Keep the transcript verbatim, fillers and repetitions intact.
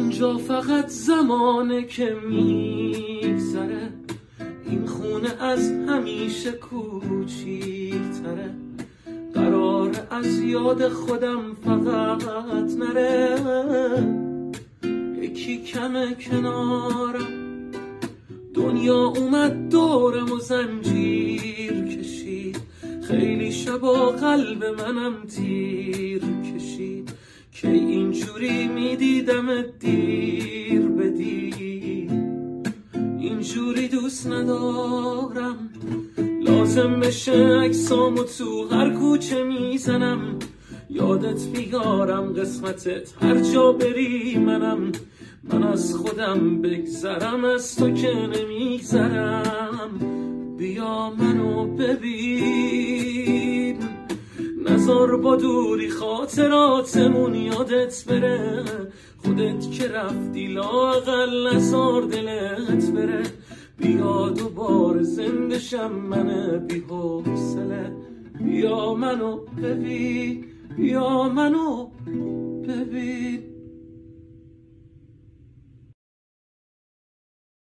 اینجا فقط زمانه که میگذره، این خونه از همیشه کوچیک‌تره، قراره از یاد خودم فقط نره. یکی کمه کنارم، دنیا اومد دورم و زنجیر کشید، خیلی شبا قلب منم تیر کشید، که اینجوری میدیدم دیر به دیر. اینجوری دوست ندارم، لازم بشه عکسامو تو هر کوچه میزنم، یادت بیارم قسمتت هر جا بری منم. من از خودم بگذرم از تو که نمیگذرم، بیا منو ببین، نزار با دوری خاطراتمون یادت بره، خودت که رفتی لااقل نزار دلت بره. بیا دوباره زنده شم من بی حوصله، بیا منو ببین، بیا منو ببین.